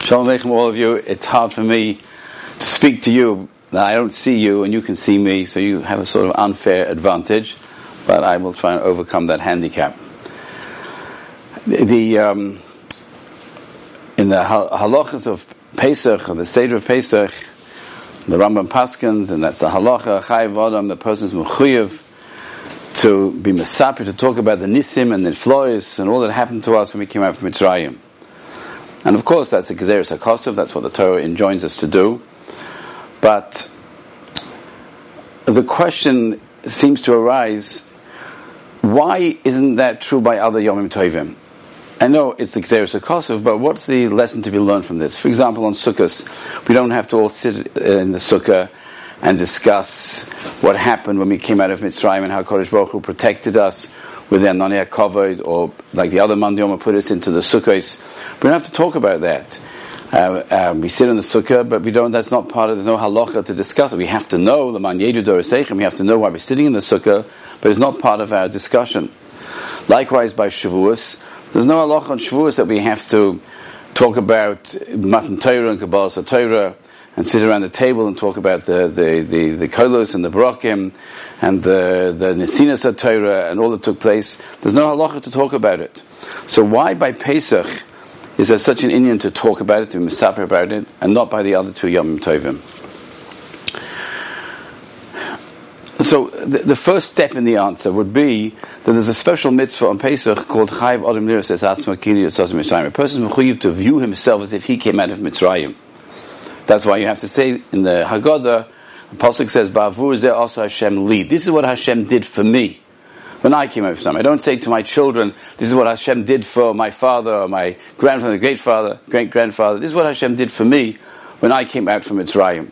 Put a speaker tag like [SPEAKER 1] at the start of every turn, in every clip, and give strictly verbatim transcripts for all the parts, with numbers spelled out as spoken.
[SPEAKER 1] Shalom Aleichem, all of you. It's hard for me to speak to you. Now, I don't see you and you can see me, so you have a sort of unfair advantage, but I will try and overcome that handicap. The, the um, in the halachas of Pesach, or the Seder of Pesach, the Rambam Paskins, and that's the halacha, Chayav Adam, the person's mechuyev to be mesaper, to talk about the nisim and the flois and all that happened to us when we came out from Mitzrayim. And of course, that's the Gezeres HaKosov, that's what the Torah enjoins us to do. But the question seems to arise, why isn't that true by other Yomim Tovim? I know it's the Gezeres HaKosov, but what's the lesson to be learned from this? For example, on Sukkot, we don't have to all sit in the Sukkah and discuss what happened when we came out of Mitzrayim and how Kodesh Baruch Hu protected us with their Nanei HaKavod, or like the other Mandiyoma put us into the Sukkos. We don't have to talk about that. Uh, um, we sit in the Sukkah, but we don't, that's not part of, there's no halacha to discuss it. We have to know, the Man Yedu Dorasechem, we have to know why we're sitting in the Sukkah, but it's not part of our discussion. Likewise by Shavuos, there's no halacha on Shavuos that we have to talk about Matan Torah and Kabbalas Torah, and sit around the table and talk about the the the, the kolos and the brokim and the the nesinas Torah and all that took place. There's no halacha to talk about it. So why by Pesach is there such an inyan to talk about it, to be mesaper about it, and not by the other two Yomim Tovim? So the, the first step in the answer would be that there's a special mitzvah on Pesach called Chayav Adam Liros Es Atzmo Kili Yotzos Mitzrayim. A person is mechuyev to view himself as if he came out of Mitzrayim. That's why you have to say in the Haggadah, the Pasuk says, Ba'avur zeh also Hashem li. This is what Hashem did for me when I came out of Mitzrayim. I don't say to my children, this is what Hashem did for my father or my grandfather, great father, great grandfather. This is what Hashem did for me when I came out from Mitzrayim.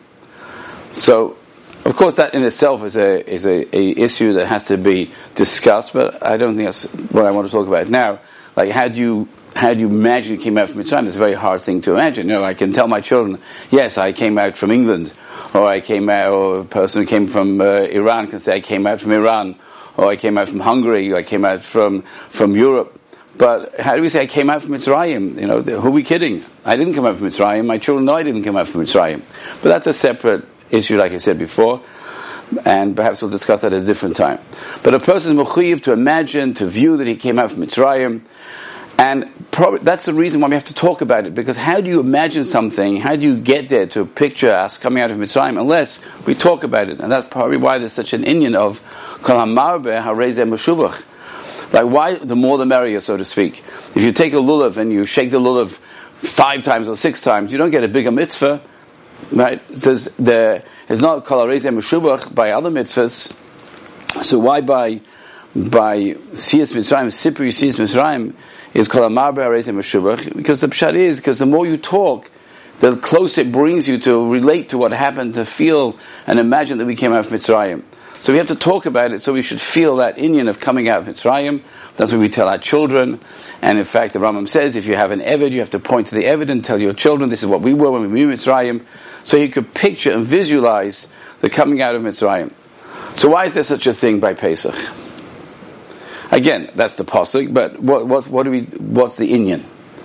[SPEAKER 1] So, of course, that in itself is a is a, a issue that has to be discussed, but I don't think that's what I want to talk about now. Like, how do you How do you imagine you came out from Mitzrayim? It's a very hard thing to imagine. You know, I can tell my children, yes, I came out from England, or I came out, or a person who came from uh, Iran can say, I came out from Iran, or I came out from Hungary, or I came out from, from Europe. But how do we say I came out from Mitzrayim? You know, who are we kidding? I didn't come out from Mitzrayim. My children know I didn't come out from Mitzrayim. But that's a separate issue, like I said before, and perhaps we'll discuss that at a different time. But a person is mechuyev to imagine, to view that he came out from Mitzrayim. And probably that's the reason why we have to talk about it, because how do you imagine something, how do you get there to picture us coming out of Mitzrayim unless we talk about it? And that's probably why there's such an inyan of Kol HaMarbe HaRezeh Meshubach. Like, why the more the merrier, so to speak. If you take a lulav and you shake the lulav five times or six times, you don't get a bigger mitzvah, right? There's, there is not Kol HaRezeh Meshubach by other mitzvahs. So why by by Siyas Mitzrayim, Sipri Siyas Mitzrayim, is called a Marbe HaRezeh Meshubach, because the pshat is, because the more you talk, the closer it brings you to relate to what happened, to feel and imagine that we came out of Mitzrayim. So we have to talk about it, so we should feel that inyan of coming out of Mitzrayim. That's what we tell our children. And in fact, the Rambam says, if you have an Eved, you have to point to the Eved and tell your children, this is what we were when we were in Mitzrayim. So you could picture and visualize the coming out of Mitzrayim. So why is there such a thing by Pesach? Again, that's the pasuk, but what, what, what do we, what's the inyan?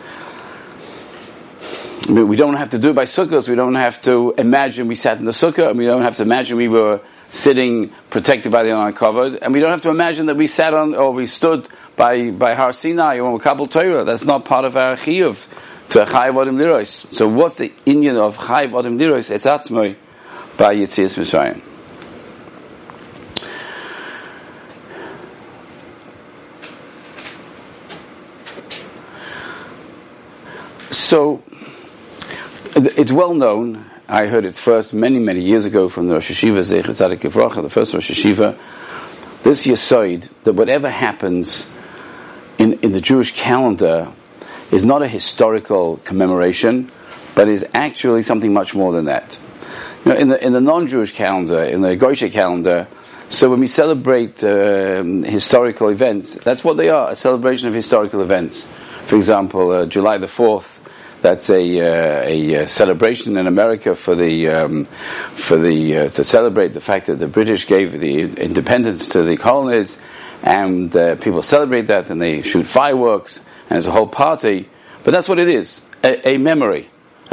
[SPEAKER 1] I mean, we don't have to do it by sukkahs, we don't have to imagine we sat in the sukkah, and we don't have to imagine we were sitting protected by the Nanei HaKavod, and we don't have to imagine that we sat on, or we stood by, by Har Sinai, or Kabul Torah. That's not part of our chiyuv to Chayav Adam Liros. So what's the inyan of Chayav Adam Liros Es Atzmo by Yetzias Mitzrayim? So, it's well known, I heard it first many, many years ago from the Rosh Hashiva, Zecher Tzadik Livracha, the first Rosh Hashiva, this Yesod, that whatever happens in, in the Jewish calendar is not a historical commemoration, but is actually something much more than that. You know, in the, in the non-Jewish calendar, in the Goyshe calendar, so when we celebrate uh, historical events, that's what they are, a celebration of historical events. For example, uh, July the fourth, that's a, uh, a, a celebration in America for the um, for the uh, to celebrate the fact that the British gave the independence to the colonies, and uh, people celebrate that and they shoot fireworks and it's a whole party. But that's what it is, a, a memory.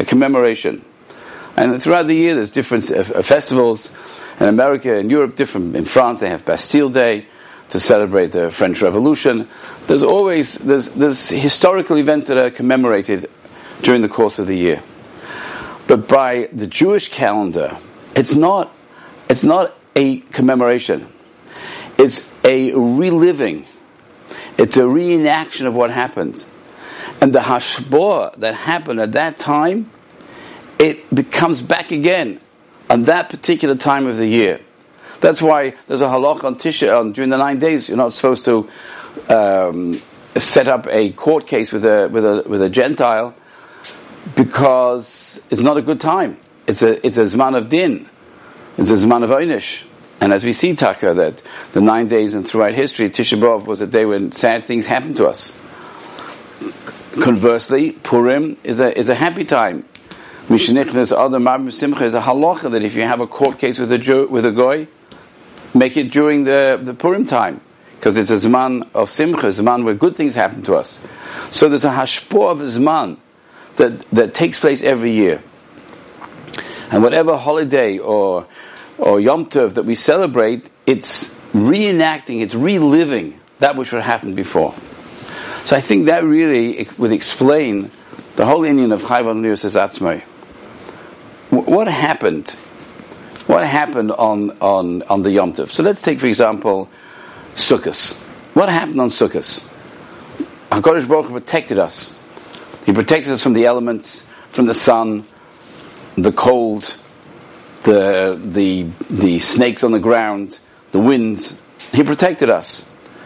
[SPEAKER 1] a commemoration. And throughout the year, there's different uh, festivals. In America, in Europe, different. In France, they have Bastille Day to celebrate the French Revolution. There's always there's there's historical events that are commemorated during the course of the year. But by the Jewish calendar, it's not it's not a commemoration. It's a reliving. It's a reenaction of what happened. And the hashbah that happened at that time, it becomes back again on that particular time of the year. That's why there's a halacha on Tisha, on during the nine days, you're not supposed to um, set up a court case with a with a with a Gentile, because it's not a good time. It's a it's a zman of din. It's a zman of einish. And as we see, Taka, that the nine days and throughout history, Tisha B'Av was a day when sad things happened to us. Conversely, Purim is a is a happy time. Mishenichnas Adam Marbim Simcha is a halacha that if you have a court case with a Jew, with a goy, make it during the, the Purim time, because it's a zman of Simcha, a zman where good things happen to us. So there's a hashpor of a zman that that takes place every year, and whatever holiday or or Yom Tov that we celebrate, it's reenacting, it's reliving that which would happen before. So I think that really would explain the whole Indian of Chayv Adon Atzmai. What happened? What happened on, on, on the Yom Tov? So let's take, for example, Sukkot. What happened on Sukkot? HaKadosh Baruch Hu protected us. He protected us from the elements, from the sun, the cold, the the the snakes on the ground, the winds. He protected us.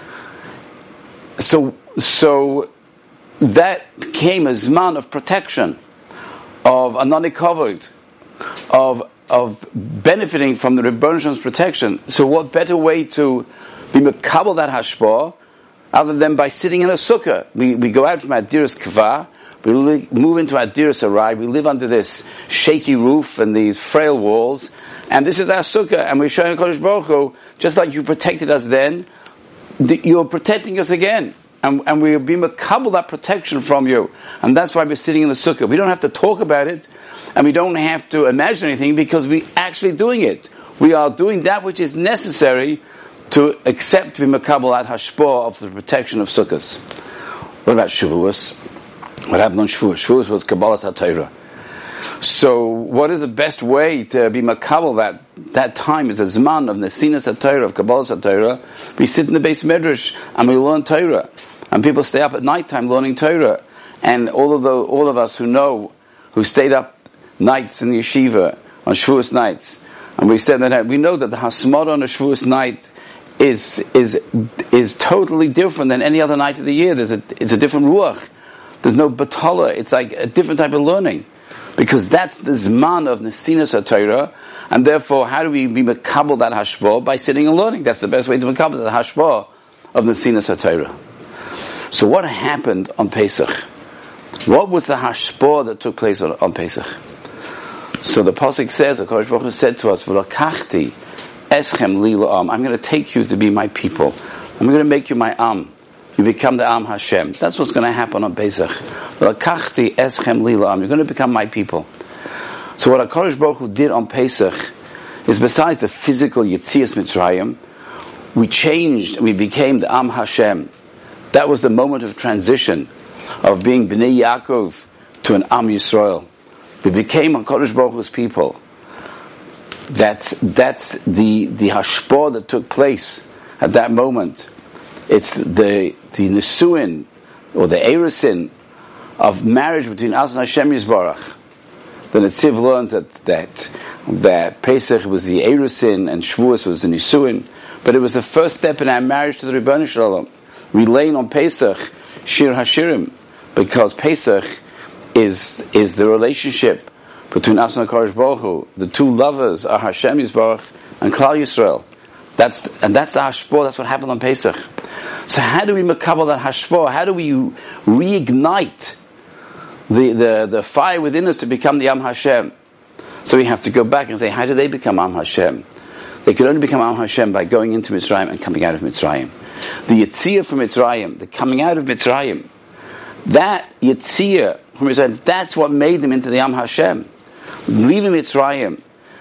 [SPEAKER 1] So so that became a zman of protection, of anani kavod, of of benefiting from the Rebbeinu Shalom's protection. So what better way to be mekabel that hashpah other than by sitting in a sukkah? We we go out from Adiras Kva, we li- move into Adiras Arai, we live under this shaky roof and these frail walls, and this is our sukkah, and we're showing Kodesh Baruch Hu, just like you protected us then, the, you're protecting us again. And, and we'll be mekabel that protection from you. And that's why we're sitting in the sukkah. We don't have to talk about it, and we don't have to imagine anything, because we're actually doing it. We are doing that which is necessary to accept, to be mekabel that hashpah of the protection of sukkahs. What about Shavuos? What happened on Shavuos? Shavuos was Kabbalas HaTorah. So what is the best way to be mekabel that that time? It's a zman of Nesinas HaTorah, of Kabbalas HaTorah. We sit in the Beis Medrash and we learn Torah. And people stay up at night time learning Torah. And all of the, all of us who know, who stayed up nights in the yeshiva on Shavuos nights, and we said that we know that the Hasmada on a Shavuos night is is is totally different than any other night of the year. There's a it's a different ruach. There's no batala. It's like a different type of learning, because that's the zman of Nesinas HaTorah, and therefore, how do we be mekabel that hashpah? By sitting and learning. That's the best way to mekabel that hashpah of Nesinas HaTorah. So what happened on Pesach? What was the hashpah that took place on, on Pesach? So the pasuk says, the HaKadosh Baruch Hu said to us, "V'lakachti eschem li la'am." I'm going to take you to be my people. I'm going to make you my am. You become the Am Hashem. That's what's going to happen on Pesach. V'lakachti eschem li la'am. You're going to become my people. So what HaKadosh Baruch Hu did on Pesach is, besides the physical Yetzias Mitzrayim, we changed and we became the Am Hashem. That was the moment of transition, of being Bnei Yaakov to an Am Yisrael. We became HaKadosh Baruch Hu's people. That's that's the the hashpah that took place at that moment. It's the the nesuin or the erusin of marriage between us and Hashem Yisbarach. The Netziv learns that that that Pesach was the erusin and Shavuos was the nesuin, but it was the first step in our marriage to the Rebbeinu Shalom. We lay on Pesach Shir Hashirim, because Pesach is is the relationship between us and HaKadosh Baruch Hu. The two lovers are Hashem Yisbarach and Klal Yisrael. That's and that's the hashpah. That's what happened on Pesach. So how do we mekabel that hashpah? How do we reignite the, the the fire within us to become the Am Hashem? So we have to go back and say, how do they become Am Hashem? They could only become Am Hashem by going into Mitzrayim and coming out of Mitzrayim. The Yetzirah from Mitzrayim, the coming out of Mitzrayim, that Yetzirah from Mitzrayim. That's what made them into the Am Hashem. Leaving Mitzrayim.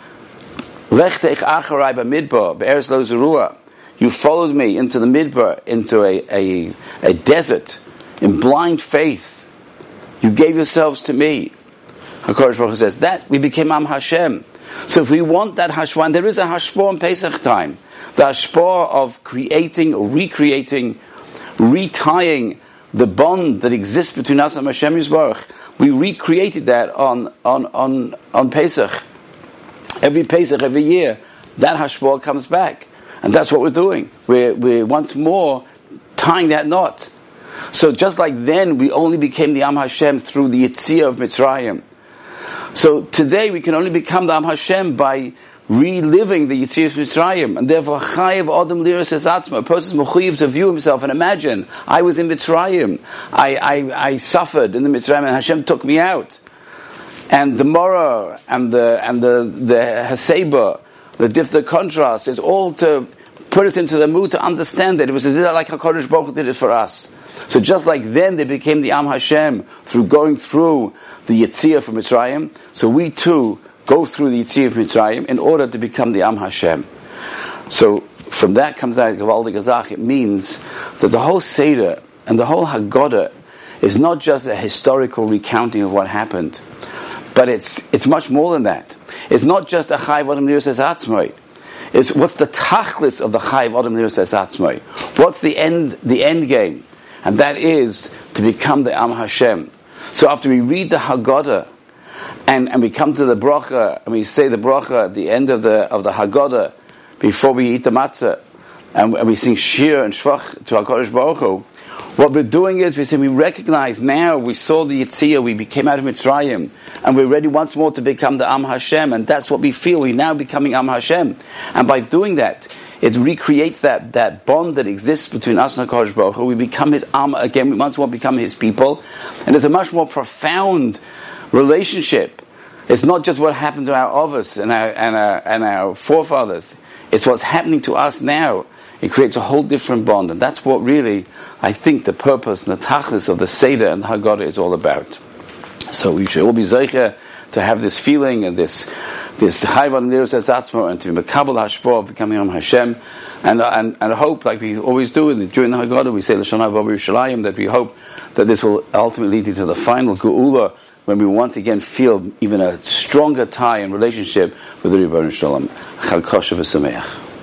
[SPEAKER 1] Lech teich acharai b'midbar, be'eretz lo zerua. You followed me into the midbar, into a, a, a desert, in blind faith. You gave yourselves to me. HaKadosh Baruch Hu says, that we became Am Hashem. So if we want that hashpah, and there is a hashpah in Pesach time, the hashpah of creating, recreating, retying the bond that exists between us and Hashem Yisbarach, we recreated that on, on, on, on Pesach. Every Pesach, every year, that hashpah comes back. And that's what we're doing. We're, we're once more tying that knot. So just like then, we only became the Am Hashem through the Yetziah of Mitzrayim. So today, we can only become the Am Hashem by reliving the Yetziah of Mitzrayim. And therefore, Chayev Adam Liras Es Atzma, a person is mechuyev to view himself and imagine, I was in Mitzrayim. I, I, I suffered in the Mitzrayim and Hashem took me out. And the Morah and the, and the, the Haseba, the diff, the contrast, is all to put us into the mood to understand that it was like HaKadosh Baruch Hu did it for us. So just like then they became the Am Hashem through going through the Yetziah from Mitzrayim, so we too go through the Yetziah of Mitzrayim in order to become the Am Hashem. So from that comes out Gavaldik Azach. It means that the whole Seder and the whole Haggadah is not just a historical recounting of what happened, but it's it's much more than that. It's not just a Chayev Adam Liras Es Atzmai. It's what's the tachlis of the Chayev Adam Liras Es Atzmai. What's the end the end game? And that is to become the Am Hashem. So after we read the Haggadah and, and we come to the bracha and we say the bracha at the end of the of the Haggadah before we eat the matzah and, and we sing Shir and Shvach to HaKadosh Baruch Hu, what we're doing is we say we recognize now we saw the Yetziah, we came out of Mitzrayim, and we're ready once more to become the Am Hashem, and that's what we feel. We're now becoming Am Hashem, and by doing that, it recreates that, that bond that exists between us and HaKadosh Baruch Hu. We become His Am again. We once more become His people, and there's a much more profound relationship. It's not just what happened to our Avos and our and our and our forefathers. It's what's happening to us now. It creates a whole different bond, and that's what really, I think, the purpose and the tachlis of the Seder and the Haggadah is all about. So we should all be zeicher to have this feeling and this this Chayev Adam Liras Es Atzma, and to be Mekabel Hashpah of becoming Am Hashem, and and and hope, like we always do during the Haggadah, we say L'Shana Haba Yerushalayim, that we hope that this will ultimately lead to the final Geula, when we once again feel even a stronger tie and relationship with the Rebbeinu Shalom. Chag Kosher v'Sameach.